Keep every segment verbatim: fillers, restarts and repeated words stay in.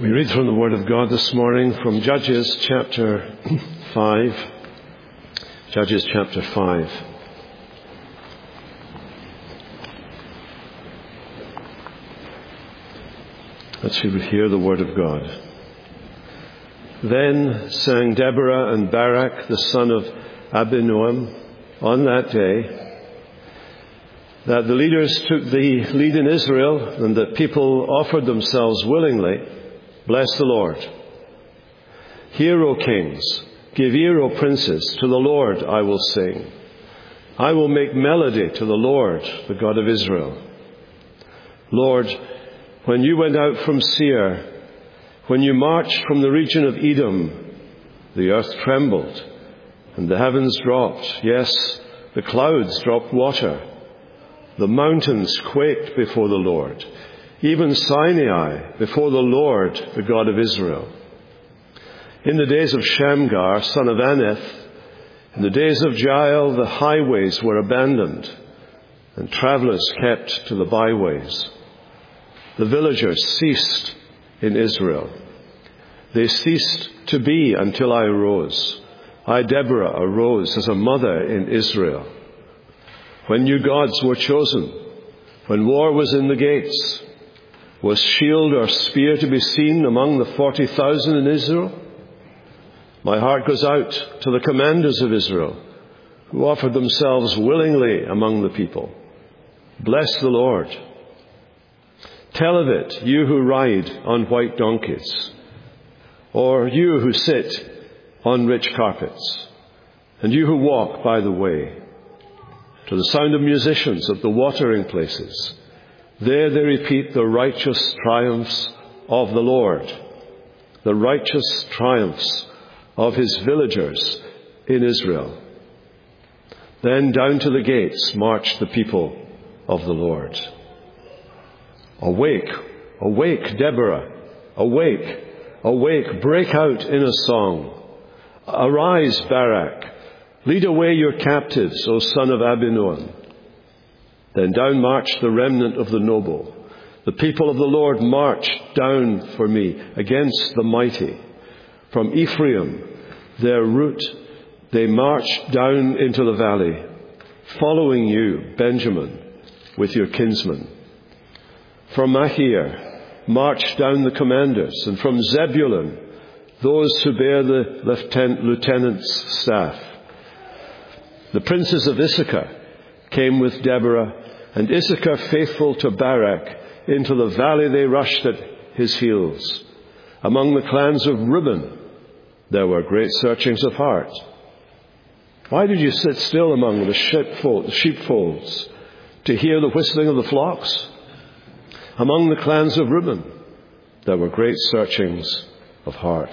We read from the Word of God this morning from Judges chapter five. Judges chapter five. That you would hear the Word of God. Then sang Deborah and Barak, the son of Abinoam, on that day, that the leaders took the lead in Israel, and that people offered themselves willingly. Bless the Lord. Hear, O kings, give ear, O princes, to the Lord I will sing. I will make melody to the Lord, the God of Israel. Lord, when you went out from Seir, when you marched from the region of Edom, the earth trembled, and the heavens dropped. Yes, the clouds dropped water. The mountains quaked before the Lord. Even Sinai before the Lord, the God of Israel. In the days of Shamgar, son of Aneth, in the days of Jael, the highways were abandoned, and travelers kept to the byways. The villagers ceased in Israel. They ceased to be until I arose. I, Deborah, arose as a mother in Israel. When new gods were chosen, when war was in the gates, was shield or spear to be seen among the forty thousand in Israel? My heart goes out to the commanders of Israel, who offered themselves willingly among the people. Bless the Lord. Tell of it, you who ride on white donkeys, or you who sit on rich carpets, and you who walk by the way, to the sound of musicians at the watering places. There they repeat the righteous triumphs of the Lord, the righteous triumphs of his villagers in Israel. Then down to the gates marched the people of the Lord. Awake, awake, Deborah, awake, awake, break out in a song. Arise, Barak, lead away your captives, O son of Abinoam. Then down marched the remnant of the noble. The people of the Lord marched down for me against the mighty. From Ephraim, their route, they marched down into the valley, following you, Benjamin, with your kinsmen. From Machir marched down the commanders, and from Zebulun, those who bear the lieutenant, lieutenant's staff. The princes of Issachar came with Deborah, and Issachar, faithful to Barak, into the valley they rushed at his heels. Among the clans of Reuben, there were great searchings of heart. Why did you sit still among the sheepfolds to hear the whistling of the flocks? Among the clans of Reuben, there were great searchings of heart.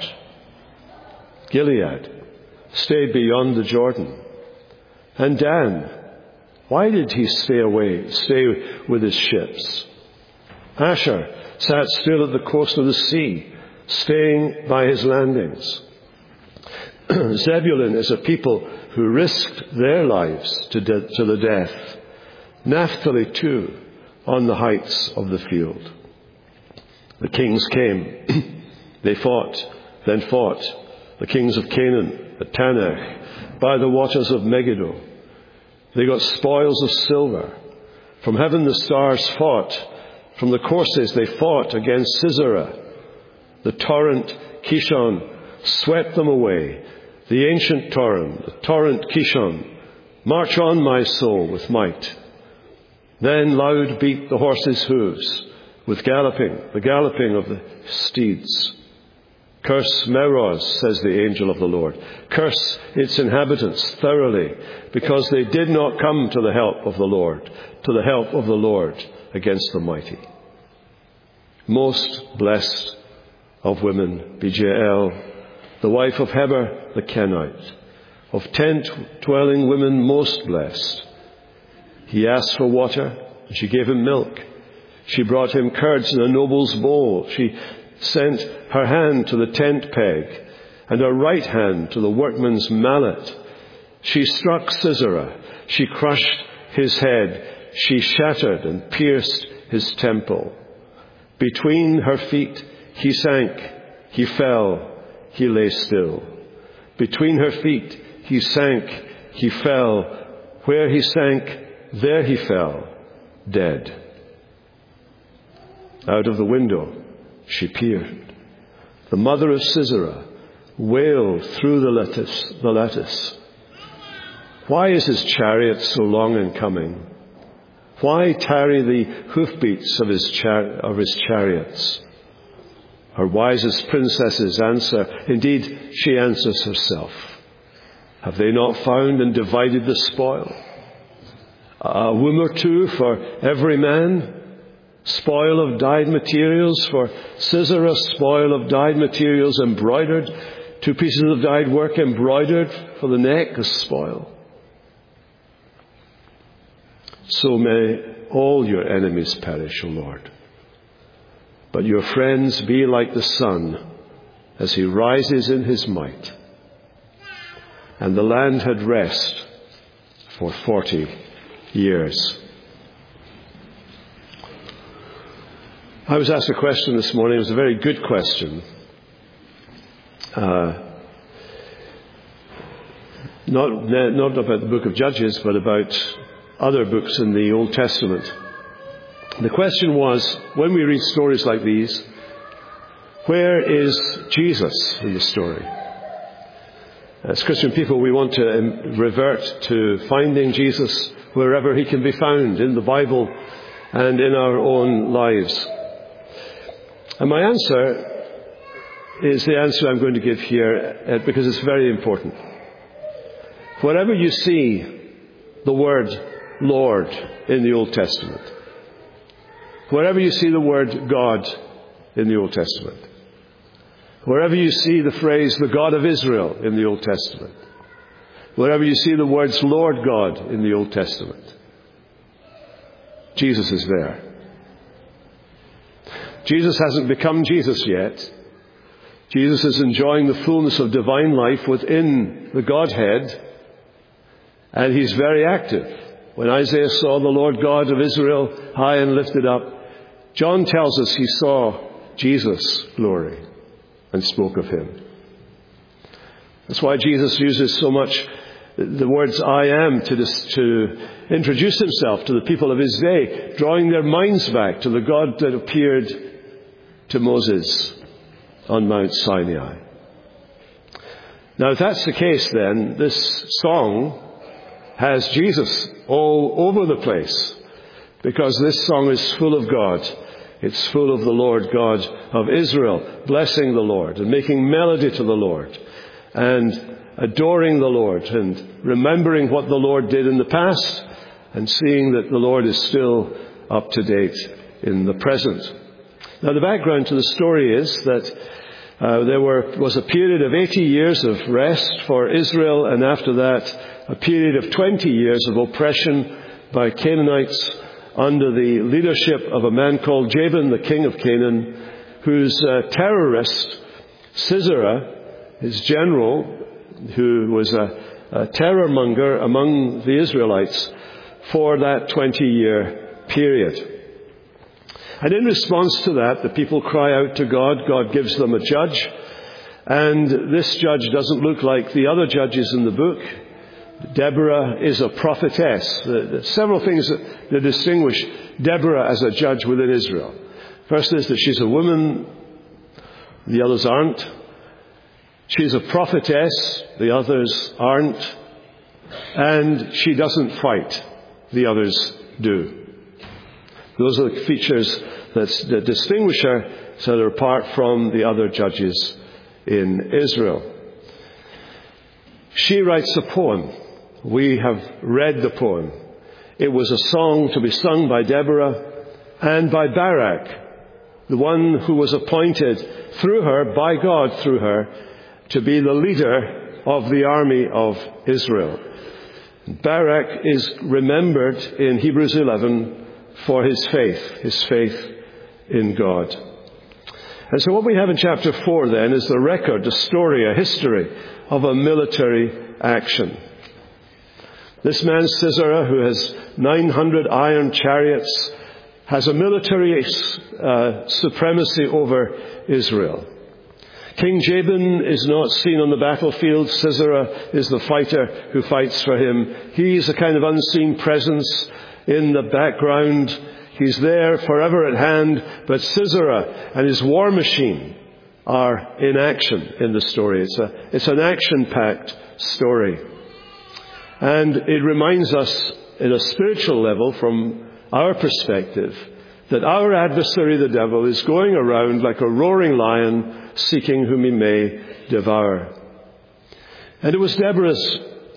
Gilead stayed beyond the Jordan. And Dan, why did he stay away, stay with his ships? Asher sat still at the coast of the sea, staying by his landings. Zebulun is a people who risked their lives to, de- to the death. Naphtali, too, on the heights of the field. The kings came. They fought, then fought. The kings of Canaan at Tanach, by the waters of Megiddo. They got spoils of silver. From heaven the stars fought. From the courses they fought against Sisera. The torrent Kishon swept them away. The ancient torrent, the torrent Kishon. March on, my soul, with might. Then loud beat the horses' hooves with galloping, the galloping of the steeds. Curse Meroz, says the angel of the Lord. Curse its inhabitants thoroughly, because they did not come to the help of the Lord, to the help of the Lord against the mighty. Most blessed of women, be Jael, the wife of Heber the Kenite. Of tent-dwelling women, most blessed. He asked for water, and she gave him milk. She brought him curds in a noble's bowl. She sent her hand to the tent peg, and her right hand to the workman's mallet. She struck Sisera. She crushed his head. She shattered and pierced his temple. Between her feet he sank, he fell, he lay still. Between her feet, he sank, he fell. Where he sank, there he fell, dead. Out of the window she peered. The mother of Sisera wailed through the lattice, the lattice. Why is his chariot so long in coming? Why tarry the hoofbeats of his, char- of his chariots? Her wisest princesses answer. Indeed, she answers herself. Have they not found and divided the spoil? A womb or two for every man? Spoil of dyed materials for Sisera, spoil of dyed materials embroidered. Two pieces of dyed work embroidered for the neck as spoil. So may all your enemies perish, O Lord. But your friends be like the sun as he rises in his might. And the land had rest for forty years. I was asked a question this morning. It was a very good question. Uh, not, not about the book of Judges, but about other books in the Old Testament. The question was, when we read stories like these, where is Jesus in the story? As Christian people, we want to revert to finding Jesus wherever he can be found, in the Bible and in our own lives. And my answer is the answer I'm going to give here, because it's very important. Wherever you see the word Lord in the Old Testament, wherever you see the word God in the Old Testament, wherever you see the phrase the God of Israel in the Old Testament, wherever you see the words Lord God in the Old Testament, Jesus is there. Jesus hasn't become Jesus yet. Jesus is enjoying the fullness of divine life within the Godhead, and he's very active. When Isaiah saw the Lord God of Israel high and lifted up, John tells us he saw Jesus' glory and spoke of him. That's why Jesus uses so much the words I am to, dis- to introduce himself to the people of his day, drawing their minds back to the God that appeared to Moses on Mount Sinai. Now, if that's the case, then this song has Jesus all over the place, because this song is full of God. It's full of the Lord God of Israel, blessing the Lord and making melody to the Lord and adoring the Lord and remembering what the Lord did in the past and seeing that the Lord is still up to date in the present. Now, the background to the story is that uh, there were, was a period of eighty years of rest for Israel, and after that a period of twenty years of oppression by Canaanites under the leadership of a man called Jabin, the king of Canaan, whose uh, terrorist, Sisera, his general, who was a, a terror-monger among the Israelites for that twenty-year period. And in response to that, the people cry out to God. God gives them a judge. And this judge doesn't look like the other judges in the book. Deborah is a prophetess. There's several things that, that distinguish Deborah as a judge within Israel. First is that she's a woman. The others aren't. She's a prophetess. The others aren't. And she doesn't fight. The others do. Those are the features that, that distinguish her, set her apart from the other judges in Israel. She writes a poem. We have read the poem. It was a song to be sung by Deborah and by Barak, the one who was appointed through her, by God through her, to be the leader of the army of Israel. Barak is remembered in Hebrews eleven for his faith, his faith in God. And so what we have in chapter four then is the record, the story, a history of a military action. This man Sisera, who has nine hundred iron chariots, has a military uh, supremacy over Israel. King Jabin is not seen on the battlefield. Sisera is the fighter who fights for him. He's a kind of unseen presence in the background. He's there forever at hand, but Sisera and his war machine are in action in the story. It's a, it's an action-packed story. And it reminds us at a spiritual level, from our perspective, that our adversary, the devil, is going around like a roaring lion, seeking whom he may devour. And it was Deborah's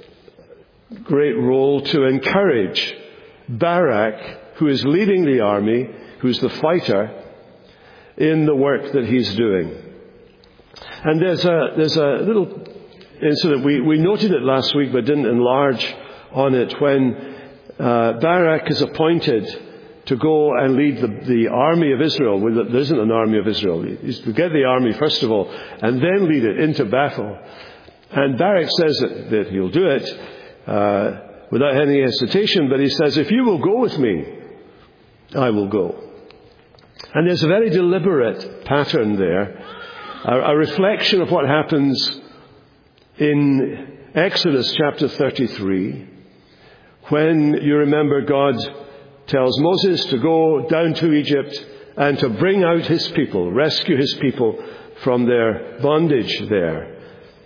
great role to encourage Barak, who is leading the army, who's the fighter, in the work that he's doing. And there's a there's a little incident. We, we noted it last week but didn't enlarge on it, when uh, Barak is appointed to go and lead the, the army of Israel. Well, there isn't an army of Israel. He's to get the army first of all and then lead it into battle. And Barak says that, that he'll do it uh, without any hesitation, but he says, if you will go with me, I will go. And there's a very deliberate pattern there, a, a reflection of what happens in Exodus chapter thirty-three, when you remember God tells Moses to go down to Egypt and to bring out his people, rescue his people from their bondage there.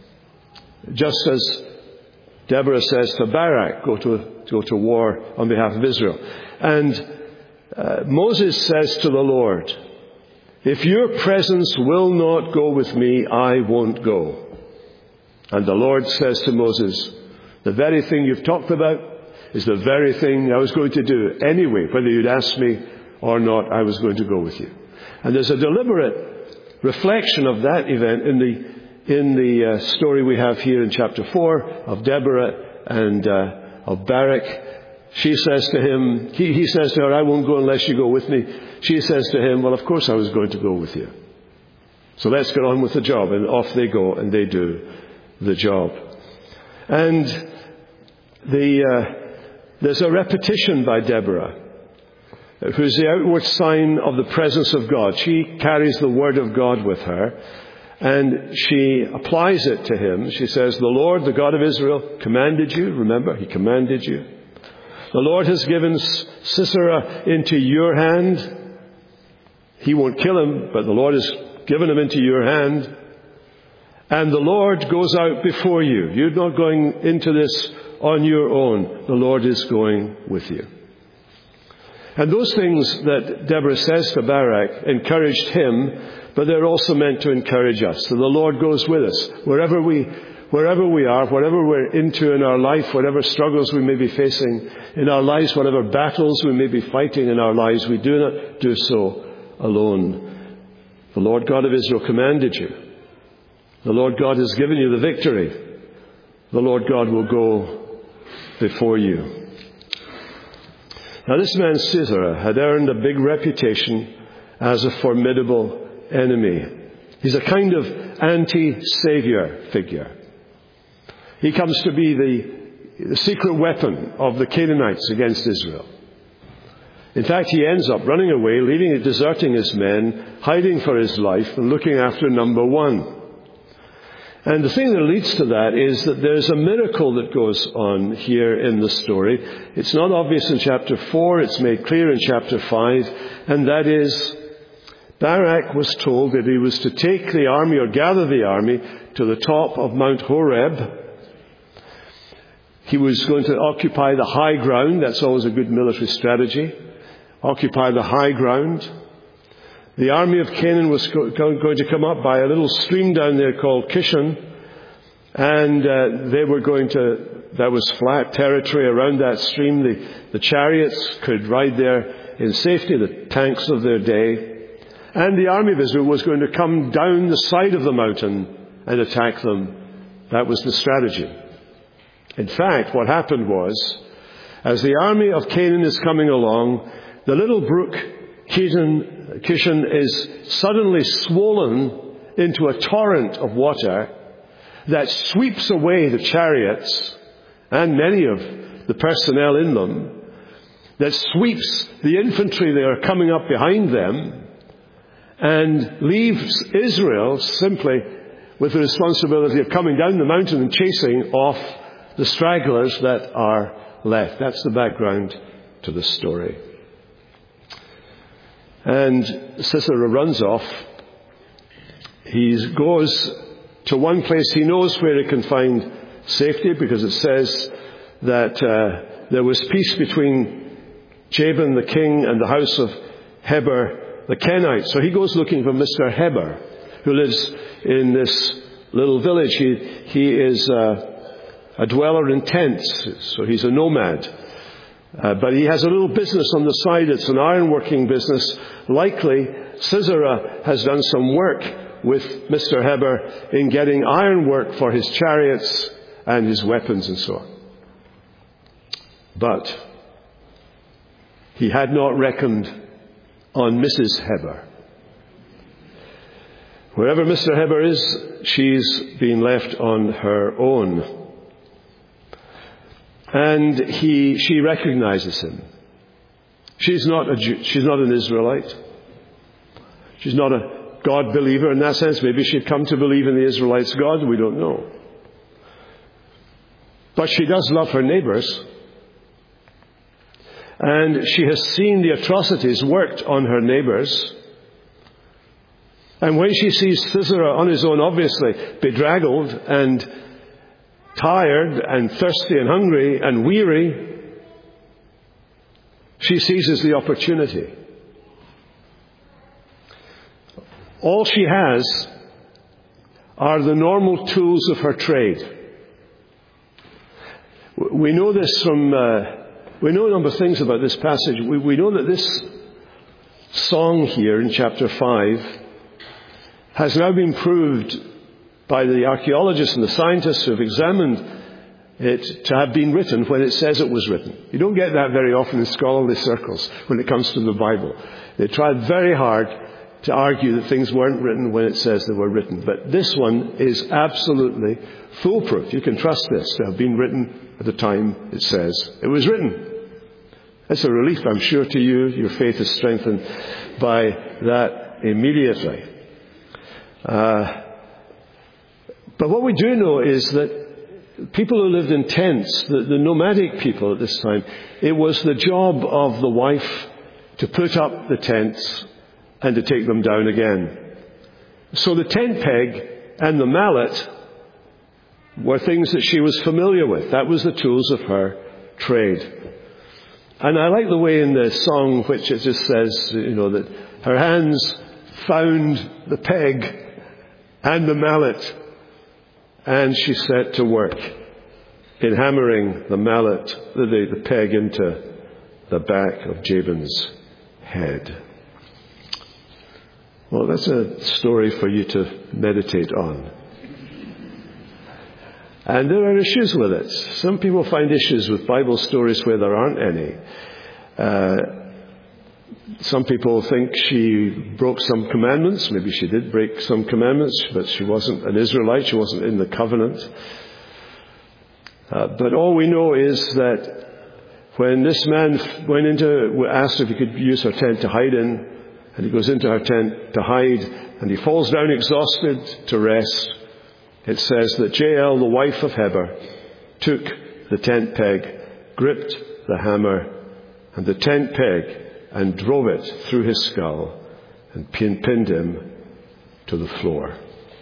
Just as Deborah says to Barak, go to, go to war on behalf of Israel. And uh, Moses says to the Lord, if your presence will not go with me, I won't go. And the Lord says to Moses, the very thing you've talked about is the very thing I was going to do anyway. Whether you'd ask me or not, I was going to go with you. And there's a deliberate reflection of that event in the in the uh, story we have here in chapter four of Deborah and uh, of Barak. She says to him, he, he says to her, I won't go unless you go with me. She says to him, well, of course I was going to go with you. So let's get on with the job. And off they go and they do the job. And the uh, there's a repetition by Deborah, who's the outward sign of the presence of God. She carries the word of God with her, and she applies it to him. She says, the Lord, the God of Israel, commanded you. Remember, he commanded you. The Lord has given Sisera into your hand. He won't kill him, but the Lord has given him into your hand. And the Lord goes out before you. You're not going into this on your own. The Lord is going with you. And those things that Deborah says to Barak encouraged him, but they're also meant to encourage us. So the Lord goes with us. Wherever we, wherever we are, whatever we're into in our life, whatever struggles we may be facing in our lives, whatever battles we may be fighting in our lives, we do not do so alone. The Lord God of Israel commanded you. The Lord God has given you the victory. The Lord God will go before you. Now, this man Sisera had earned a big reputation as a formidable enemy. He's a kind of anti-savior figure. He comes to be the, the secret weapon of the Canaanites against Israel. In fact, he ends up running away, leaving and deserting his men, hiding for his life, and looking after number one. And the thing that leads to that is that there's a miracle that goes on here in the story. It's not obvious in chapter four, it's made clear in chapter five, and that is Barak was told that he was to take the army or gather the army to the top of Mount Horeb. He was going to occupy the high ground. That's always a good military strategy. Occupy the high ground. The army of Canaan was going to come up by a little stream down there called Kishon, and uh, they were going to, that was flat territory around that stream. The, the chariots could ride there in safety, the tanks of their day. And the army of Israel was going to come down the side of the mountain and attack them. That was the strategy. In fact, what happened was, as the army of Canaan is coming along, the little brook Kishon Kishon is suddenly swollen into a torrent of water that sweeps away the chariots and many of the personnel in them. that sweeps the infantry that are coming up behind them and leaves Israel simply with the responsibility of coming down the mountain and chasing off the stragglers that are left. That's the background to the story. And Sisera runs off. He goes to one place he knows where he can find safety, because it says that uh, there was peace between Jabin the king and the house of Heber the Kenite. So he goes looking for Mister Heber, who lives in this little village. He, he is uh, a dweller in tents, so he's a nomad. Uh, but he has a little business on the side. It's an ironworking business. Likely, Sisera has done some work with Mister Heber in getting ironwork for his chariots and his weapons and so on. But he had not reckoned on Missus Heber. Wherever Mister Heber is, she's been left on her own. And he, she recognizes him. She's not a Jew, she's not an Israelite. She's not a God believer in that sense. Maybe she'd come to believe in the Israelites' God. We don't know. But she does love her neighbors. And she has seen the atrocities worked on her neighbors. And when she sees Sisera on his own, obviously bedraggled and tired and thirsty and hungry and weary, she seizes the opportunity. All she has are the normal tools of her trade. We know this from, uh, we know a number of things about this passage. We, we know that this song here in chapter five has now been proved by the archaeologists and the scientists who have examined it to have been written when it says it was written. You don't get that very often in scholarly circles when it comes to the Bible. They tried very hard to argue that things weren't written when it says they were written. But this one is absolutely foolproof. You can trust this to have been written at the time it says it was written. It's a relief, I'm sure, to you. Your faith is strengthened by that immediately. Uh, but what we do know is that people who lived in tents, the, the nomadic people at this time, it was the job of the wife to put up the tents and to take them down again. So the tent peg and the mallet were things that she was familiar with. That was the tools of her trade. And I like the way in the song which it just says, you know, that her hands found the peg and the mallet, and she set to work in hammering the mallet, the, the peg into the back of Jabin's head. Well, that's a story for you to meditate on. And there are issues with it. Some people find issues with Bible stories where there aren't any. Uh, some people think she broke some commandments. Maybe she did break some commandments, but she wasn't an Israelite. She wasn't in the covenant. Uh, but all we know is that when this man went into, asked if he could use her tent to hide in, and he goes into her tent to hide, and he falls down exhausted to rest, it says that Jael, the wife of Heber, took the tent peg, gripped the hammer and the tent peg, and drove it through his skull and pin- pinned him to the floor.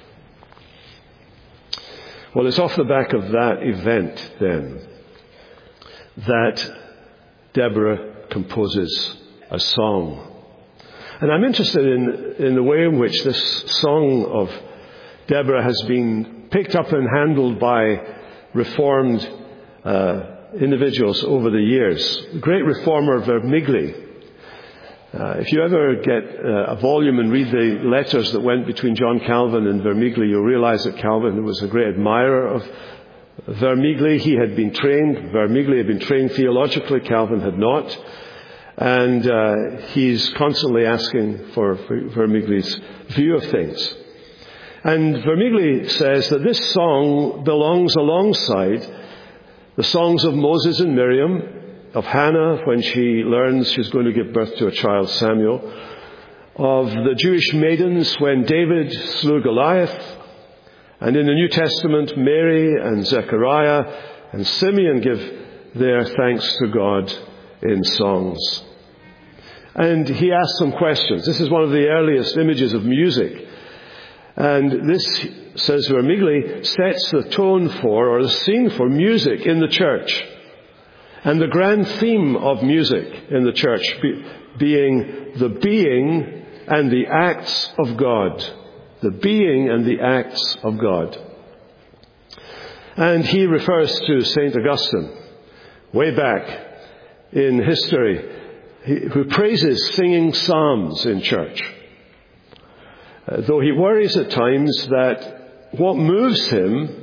Well, it's off the back of that event, then, that Deborah composes a song. And I'm interested in, in the way in which this song of Deborah has been picked up and handled by Reformed uh, individuals over the years. The great reformer Vermigli. Uh, if you ever get uh, a volume and read the letters that went between John Calvin and Vermigli, you'll realize that Calvin was a great admirer of Vermigli. He had been trained, Vermigli had been trained theologically, Calvin had not. And uh, he's constantly asking for Vermigli's view of things. And Vermigli says that this song belongs alongside the songs of Moses and Miriam of Hannah when she learns she's going to give birth to a child, Samuel, of the Jewish maidens when David slew Goliath, and in the New Testament, Mary and Zechariah and Simeon give their thanks to God in songs. And he asks some questions. This is one of the earliest images of music. And this, says Vermigli, sets the tone for, or the scene for, music in the church. And the grand theme of music in the church be, being the being and the acts of God. The being and the acts of God. And he refers to Saint Augustine, way back in history, who praises singing psalms in church. Uh, though he worries at times that what moves him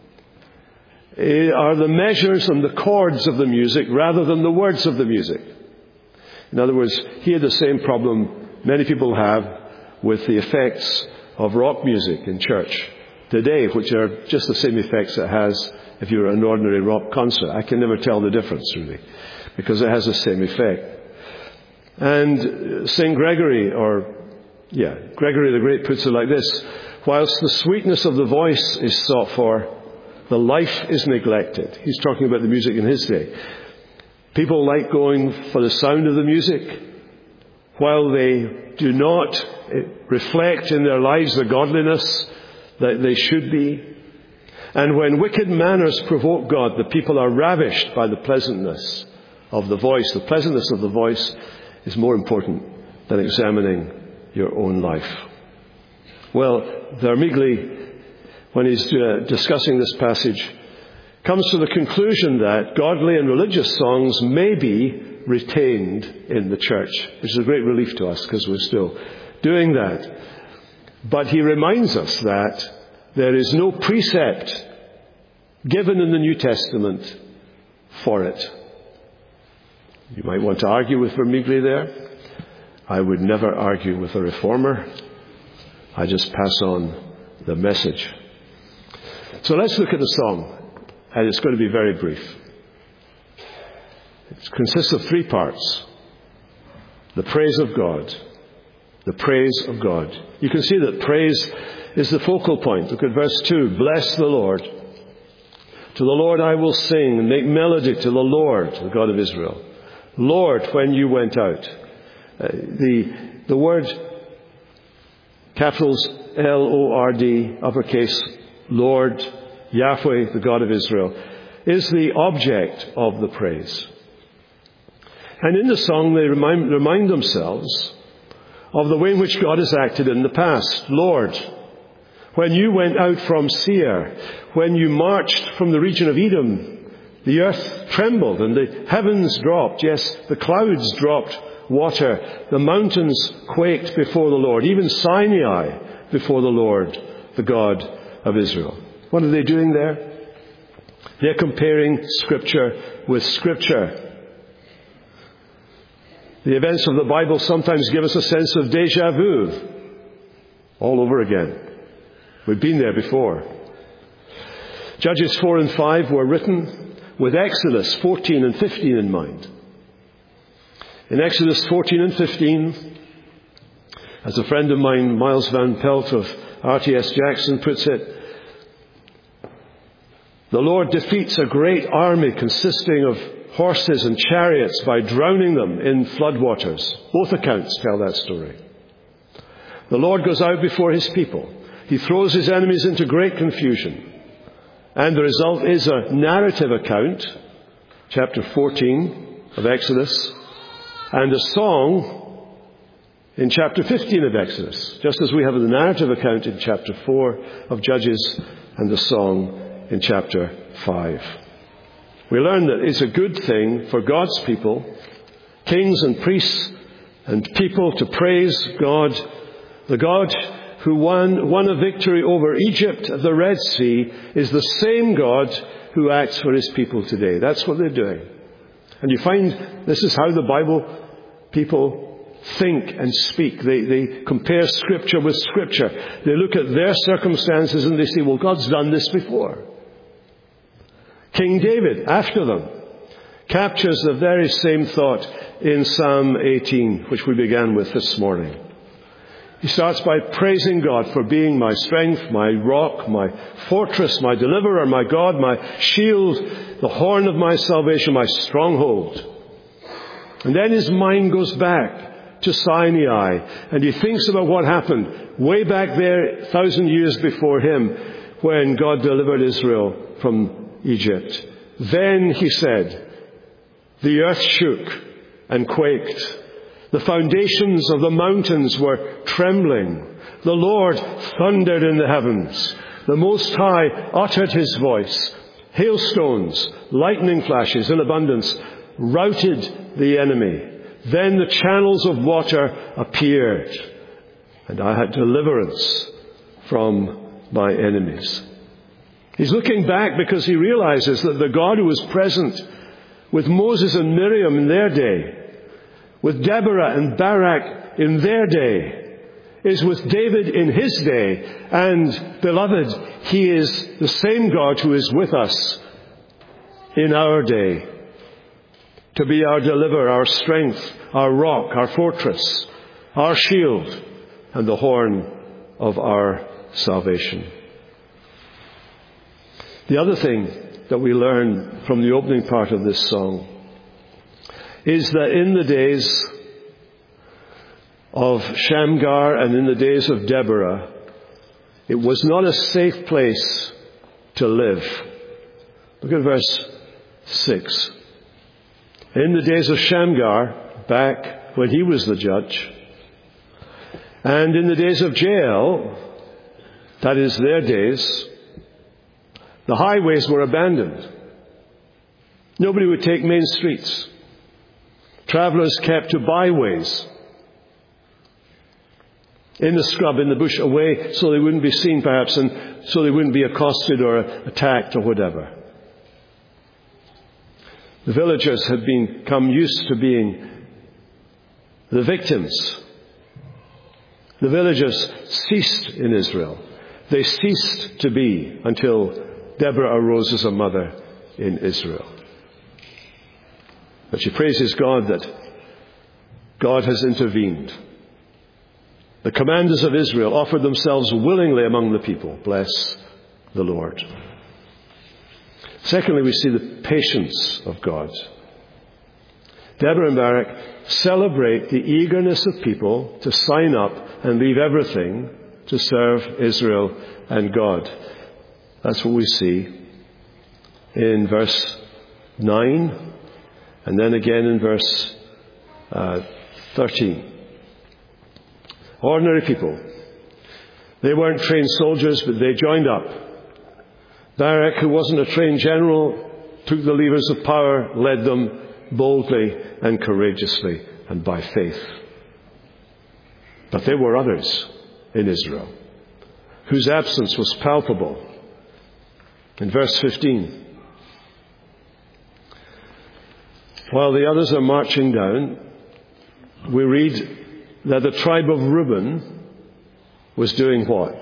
are the measures and the chords of the music rather than the words of the music. In other words, he had the same problem many people have with the effects of rock music in church today, which are just the same effects it has if you're at an ordinary rock concert. I can never tell the difference, really, because it has the same effect. And Saint Gregory, or, yeah, Gregory the Great puts it like this: whilst the sweetness of the voice is sought for, the life is neglected. He's talking about the music in his day. People like going for the sound of the music, while they do not reflect in their lives the godliness that they should be. And when wicked manners provoke God, the people are ravished by the pleasantness of the voice. The pleasantness of the voice is more important than examining your own life. Well, Vermigli, when he's uh, discussing this passage, comes to the conclusion that godly and religious songs may be retained in the church, which is a great relief to us because we're still doing that. But he reminds us that there is no precept given in the New Testament for it. You might want to argue with Vermigli there. I would never argue with a reformer. I just pass on the message. So let's look at the song, and it's going to be very brief. It consists of three parts. The praise of God. The praise of God. You can see that praise is the focal point. Look at verse two. Bless the Lord. To the Lord I will sing and make melody to the Lord, the God of Israel. Lord, when you went out. Uh, the, the word capitals L O R D, uppercase, Lord, Yahweh, the God of Israel, is the object of the praise. And in the song they remind, remind themselves of the way in which God has acted in the past. Lord, when you went out from Seir, when you marched from the region of Edom, the earth trembled and the heavens dropped. Yes, the clouds dropped water. The mountains quaked before the Lord. Even Sinai before the Lord, the God of Israel. What are they doing there? They're comparing Scripture with Scripture. The events of the Bible sometimes give us a sense of déjà vu. All over again. We've been there before. Judges four and five were written with Exodus fourteen and fifteen in mind. In Exodus fourteen and fifteen, as a friend of mine, Miles Van Pelt of R T S Jackson, puts it, the Lord defeats a great army consisting of horses and chariots by drowning them in floodwaters. Both accounts tell that story. The Lord goes out before his people. He throws his enemies into great confusion. And the result is a narrative account, chapter fourteen of Exodus, and a song in chapter fifteen of Exodus, just as we have the narrative account in chapter four of Judges and the song in chapter five. We learn that it's a good thing for God's people, kings and priests and people, to praise God, the God who won, won a victory over Egypt at the Red Sea, is the same God who acts for his people today. That's what they're doing. And you find this is how the Bible people think and speak. They, they compare Scripture with Scripture. They look at their circumstances and they say, well, God's done this before. King David, after them, captures the very same thought in Psalm eighteen, which we began with this morning. He starts by praising God for being my strength, my rock, my fortress, my deliverer, my God, my shield, the horn of my salvation, my stronghold. And then his mind goes back to Sinai, and he thinks about what happened way back there, a thousand years before him, when God delivered Israel from Egypt. Then, he said, the earth shook and quaked. The foundations of the mountains were trembling. The Lord thundered in the heavens. The Most High uttered his voice. Hailstones, lightning flashes in abundance, routed the enemy. Then the channels of water appeared, and I had deliverance from my enemies. He's looking back because he realizes that the God who was present with Moses and Miriam in their day, with Deborah and Barak in their day, is with David in his day. And, beloved, he is the same God who is with us in our day, to be our deliverer, our strength, our rock, our fortress, our shield, and the horn of our salvation. The other thing that we learn from the opening part of this song is that in the days of Shamgar and in the days of Deborah, it was not a safe place to live. Look at verse six. In the days of Shamgar, back when he was the judge, and in the days of Jael, that is their days, the highways were abandoned. Nobody would take main streets. Travelers kept to byways, in the scrub, in the bush, away so they wouldn't be seen perhaps, and so they wouldn't be accosted or attacked or whatever. The villagers had become used to being the victims. The villagers ceased in Israel. They ceased to be until Deborah arose as a mother in Israel. But she praises God that God has intervened. The commanders of Israel offered themselves willingly among the people. Bless the Lord. Secondly, we see the patience of God. Deborah and Barak celebrate the eagerness of people to sign up and leave everything to serve Israel and God. That's what we see in verse nine and then again in verse uh, thirteen. Ordinary people. They weren't trained soldiers, but they joined up. Barak, who wasn't a trained general, took the levers of power, led them boldly and courageously and by faith. But there were others in Israel whose absence was palpable. In verse fifteen, while the others are marching down, we read that the tribe of Reuben was doing what?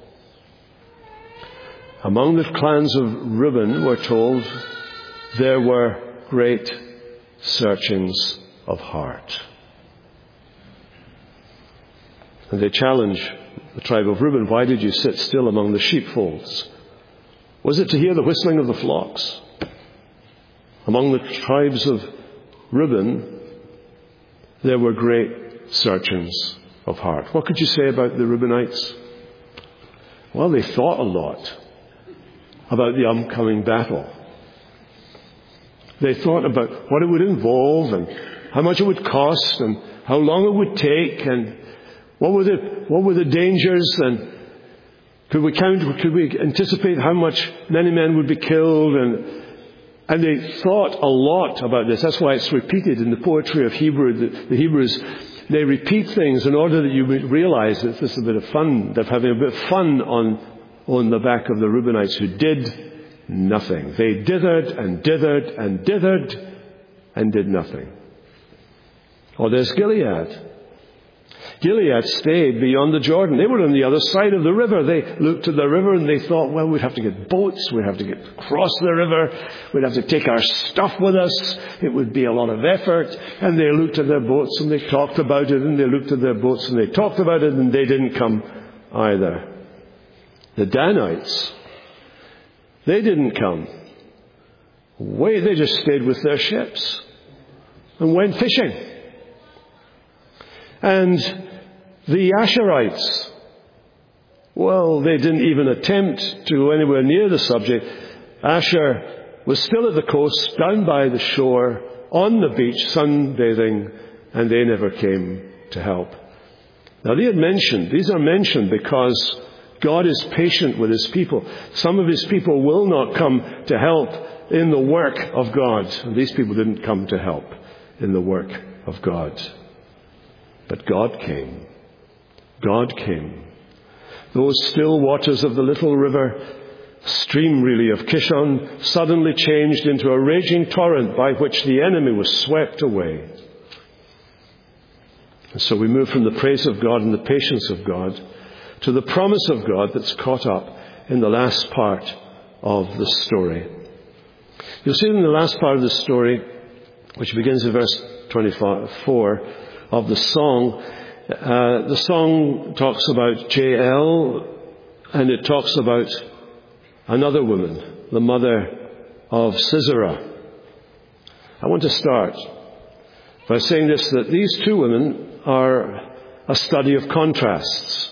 Among the clans of Reuben, we're told, there were great searchings of heart. And they challenge the tribe of Reuben, why did you sit still among the sheepfolds? Was it to hear the whistling of the flocks? Among the tribes of Reuben, there were great searchings of heart. What could you say about the Reubenites? Well, they thought a lot about the upcoming battle. They thought about what it would involve and how much it would cost and how long it would take and what were the what were the dangers, and could we count could we anticipate how much many men would be killed, and and they thought a lot about this. That's why it's repeated in the poetry of Hebrew. The, the Hebrews, they repeat things in order that you realize that this is a bit of fun. They're having a bit of fun on on the back of the Reubenites who did nothing. They dithered and dithered and dithered and did nothing. Oh, there's Gilead. Gilead stayed beyond the Jordan. They were on the other side of the river. They looked at the river and they thought, well, we'd have to get boats. We'd have to get across the river. We'd have to take our stuff with us. It would be a lot of effort. And they looked at their boats and they talked about it. And they looked at their boats and they talked about it. And they didn't come either. The Danites, they didn't come. Way, they just stayed with their ships and went fishing. And the Asherites, well, they didn't even attempt to go anywhere near the subject. Asher was still at the coast, down by the shore, on the beach, sunbathing, and they never came to help. Now, they had mentioned, these are mentioned because God is patient with His people. Some of His people will not come to help in the work of God. And these people didn't come to help in the work of God. But God came. God came. Those still waters of the little river, stream really of Kishon, suddenly changed into a raging torrent by which the enemy was swept away. And so we move from the praise of God and the patience of God to the promise of God that's caught up in the last part of the story. You'll see in the last part of the story, which begins in verse twenty-four of the song, uh, the song talks about Jael, and it talks about another woman, the mother of Sisera. I want to start by saying this, that these two women are a study of contrasts.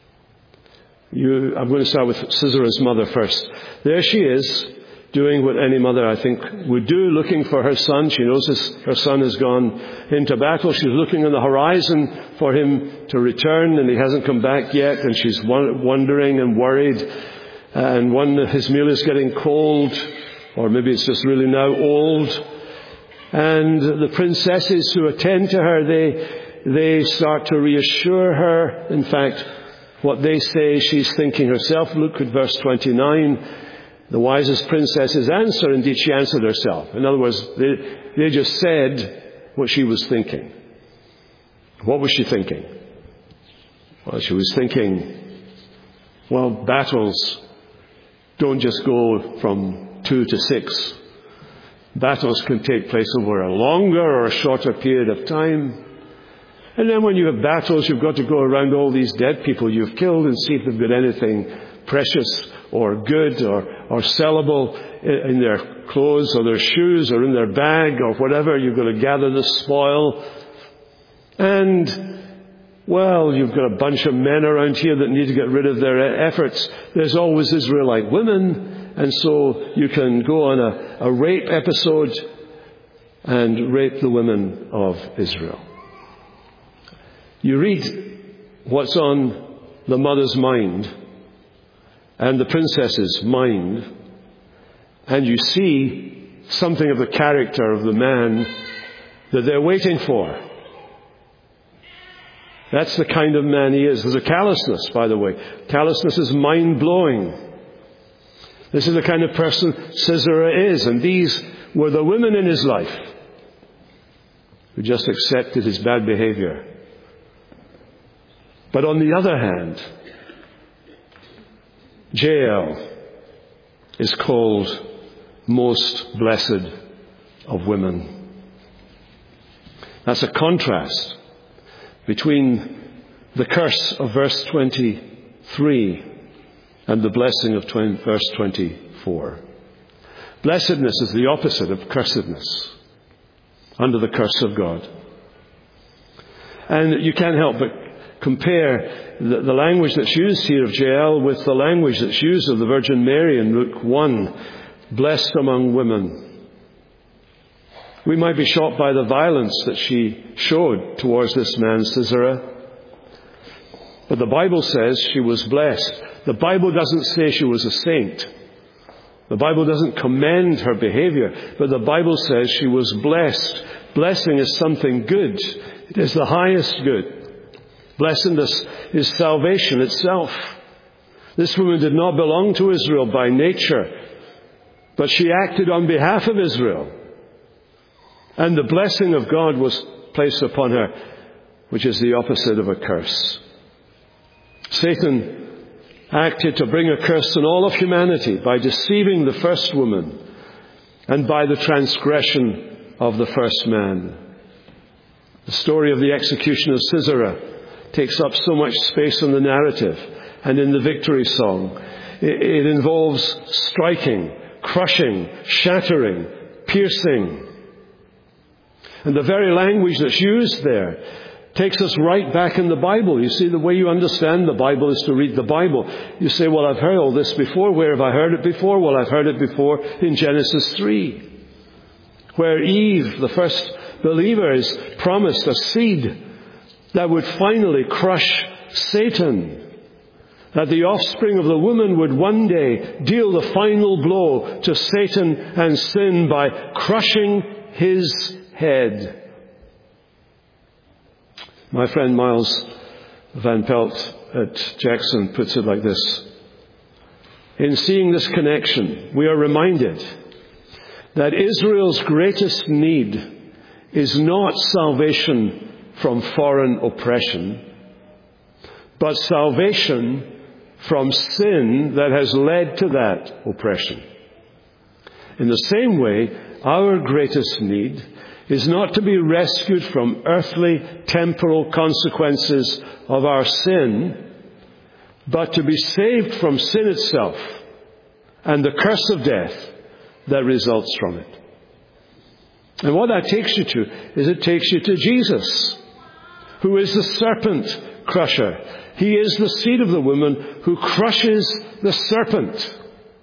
You, I'm going to start with Sisera's mother first. There she is, doing what any mother, I think, would do, looking for her son. She knows his, her son has gone into battle. She's looking on the horizon for him to return, and he hasn't come back yet, and she's wondering and worried. And one, his meal is getting cold, or maybe it's just really now old. And the princesses who attend to her, they, they start to reassure her. In fact, what they say, she's thinking herself. Look at verse twenty-nine. The wisest princesses answer. Indeed, she answered herself. In other words, they, they just said what she was thinking. What was she thinking? Well, she was thinking, well, battles don't just go from two to six. Battles can take place over a longer or a shorter period of time. And then when you have battles, you've got to go around all these dead people you've killed and see if they've got anything precious or good or, or sellable in their clothes or their shoes or in their bag or whatever. You've got to gather the spoil. And, well, you've got a bunch of men around here that need to get rid of their efforts. There's always Israelite women. And so you can go on a, a rape episode and rape the women of Israel. You read what's on the mother's mind and the princess's mind, and you see something of the character of the man that they're waiting for. That's the kind of man he is. There's a callousness, by the way. Callousness is mind-blowing. This is the kind of person Sisera is, and these were the women in his life who just accepted his bad behavior. But on the other hand, Jael is called most blessed of women. That's a contrast between the curse of verse twenty-three and the blessing of verse twenty-four. Blessedness is the opposite of cursedness, under the curse of God. And you can't help but compare the, the language that's used here of Jael with the language that's used of the Virgin Mary in Luke one, blessed among women. We might be shocked by the violence that she showed towards this man, Sisera. But the Bible says she was blessed. The Bible doesn't say she was a saint. The Bible doesn't commend her behavior, but the Bible says she was blessed. Blessing is something good. It is the highest good. Blessedness is salvation itself. This woman did not belong to Israel by nature, but she acted on behalf of Israel. And the blessing of God was placed upon her. which is the opposite of a curse. Satan acted to bring a curse on all of humanity by deceiving the first woman and by the transgression of the first man. The story of the execution of Sisera takes up so much space in the narrative and in the victory song. It involves striking, crushing, shattering, piercing. And the very language that's used there takes us right back in the Bible. You see, the way you understand the Bible is to read the Bible. You say, well, I've heard all this before. Where have I heard it before? Well, I've heard it before in Genesis three, where Eve, the first believer, is promised a seed that would finally crush Satan, that the offspring of the woman would one day deal the final blow to Satan and sin by crushing his head. My friend Miles Van Pelt at Jackson puts it like this. In seeing this connection, we are reminded that Israel's greatest need is not salvation from foreign oppression, but salvation from sin that has led to that oppression. In the same way, our greatest need is not to be rescued from earthly, temporal consequences of our sin, but to be saved from sin itself and the curse of death that results from it. And what that takes you to is it takes you to Jesus, who is the serpent crusher. He is the seed of the woman who crushes the serpent.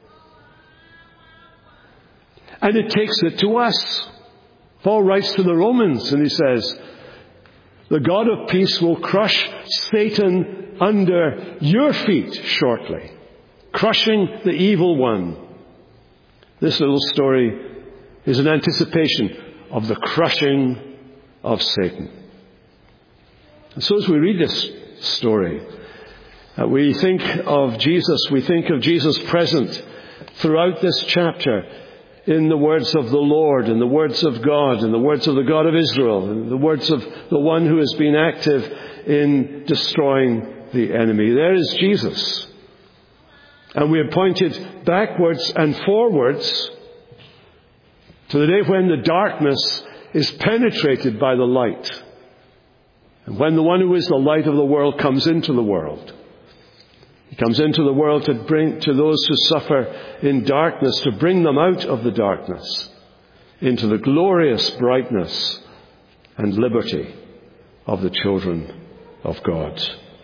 And it takes it to us. Paul writes to the Romans and he says, the God of peace will crush Satan under your feet shortly, crushing the evil one. This little story is an anticipation of the crushing of Satan. And so as we read this story, uh, we think of Jesus, we think of Jesus present throughout this chapter in the words of the Lord, in the words of God, in the words of the God of Israel, in the words of the one who has been active in destroying the enemy. There is Jesus. And we are pointed backwards and forwards to the day when the darkness is penetrated by the light. And when the one who is the light of the world comes into the world. He comes into the world to bring to those who suffer in darkness, to bring them out of the darkness into the glorious brightness and liberty of the children of God.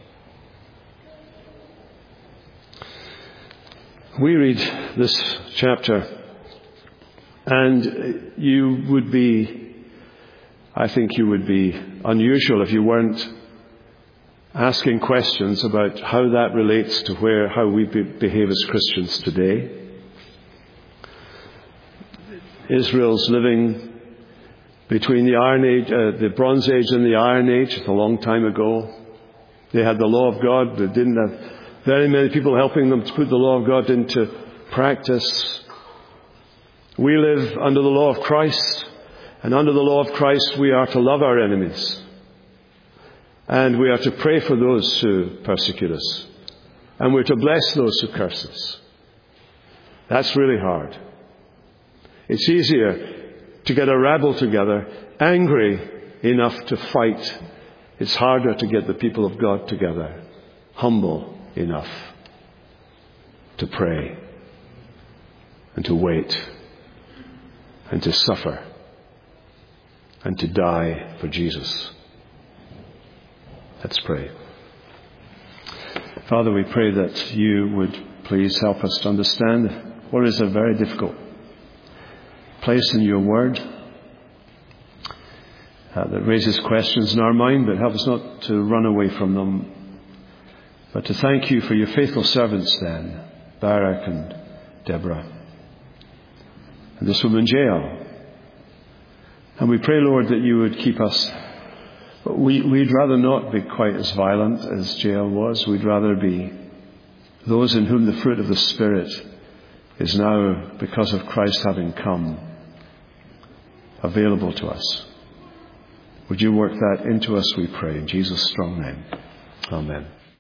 We read this chapter and you would be, I think you would be unusual if you weren't asking questions about how that relates to where, how we be, behave as Christians today. Israel's living between the Iron Age, uh, the Bronze Age and the Iron Age. It's a long time ago. They had the law of God. They didn't have very many people helping them to put the law of God into practice. We live under the law of Christ, and under the law of Christ we are to love our enemies. And we are to pray for those who persecute us. And we're to bless those who curse us. That's really hard. It's easier to get a rabble together, angry enough to fight. It's harder to get the people of God together, humble enough to pray and to wait and to suffer and to die for Jesus. Let's pray. Father, we pray that you would please help us to understand what is a very difficult place in your word uh, that raises questions in our mind, but help us not to run away from them, but to thank you for your faithful servants then, Barak and Deborah, and this woman Jael. And we pray, Lord, that you would keep us. We, we'd rather not be quite as violent as Jael was. We'd rather be those in whom the fruit of the Spirit is now, because of Christ having come, available to us. Would you work that into us, we pray, in Jesus' strong name. Amen.